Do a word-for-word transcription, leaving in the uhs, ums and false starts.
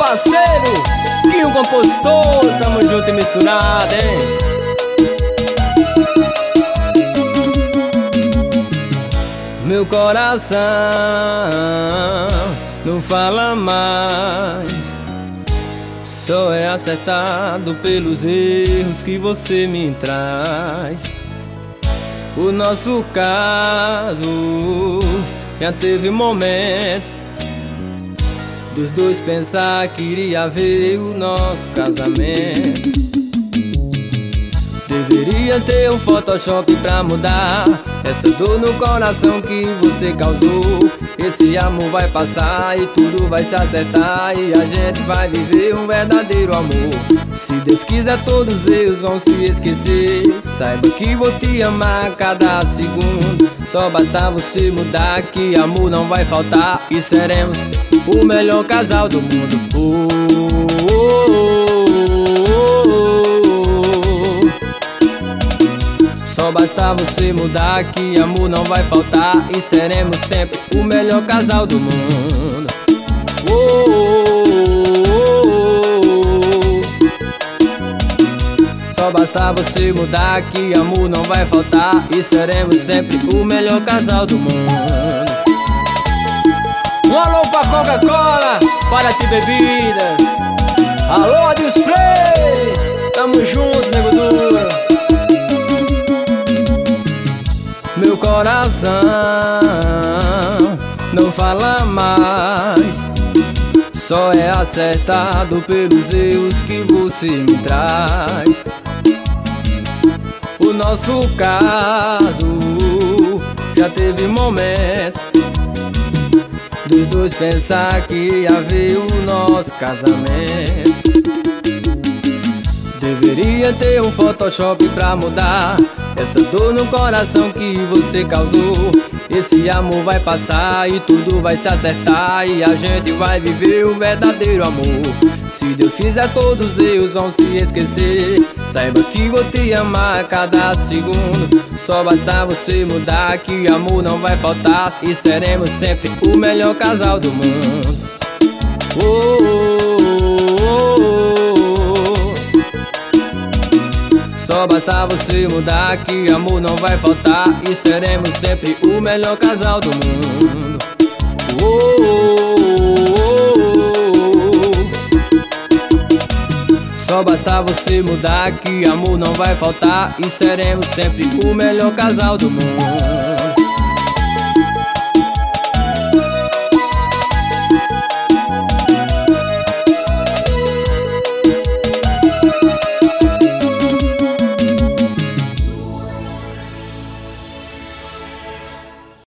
parceiro, que um compositor, tamo junto e misturado, hein? Meu coração não fala mais, só é acertado pelos erros que você me traz. O nosso caso já teve momentos dos dois pensar que iria ver o nosso casamento. Deveria ter um Photoshop pra mudar essa dor no coração que você causou. Esse amor vai passar e tudo vai se acertar, e a gente vai viver um verdadeiro amor. Se Deus quiser, todos os erros vão se esquecer. Saiba que vou te amar a cada segundo. Só basta você mudar que amor não vai faltar, e seremos o melhor casal do mundo. Oh, oh, oh, oh, oh. Só basta você mudar que amor não vai faltar, e seremos sempre o melhor casal do mundo. Oh, oh, oh, oh. Só basta você mudar que amor não vai faltar, e seremos sempre o melhor casal do mundo. Um alô pra Coca-Cola, para ti bebidas. Alô, Adios Freire, tamo junto, nego duro. Meu coração não fala mais, só é acertado pelos erros que você me traz. O nosso caso já teve momentos dos dois pensar que ia ver o nosso casamento. Deveria ter um Photoshop pra mudar essa dor no coração que você causou. Esse amor vai passar e tudo vai se acertar, e a gente vai viver um verdadeiro amor. Se Deus quiser, todos os erros vão se esquecer. Saiba que vou te amar a cada segundo. Só basta você mudar que amor não vai faltar, e seremos sempre o melhor casal do mundo. Oh, oh, oh, oh. Só basta você mudar que amor não vai faltar, e seremos sempre o melhor casal do mundo. Oh, oh, oh, oh. Só basta você mudar que amor não vai faltar, e seremos sempre o melhor casal do mundo.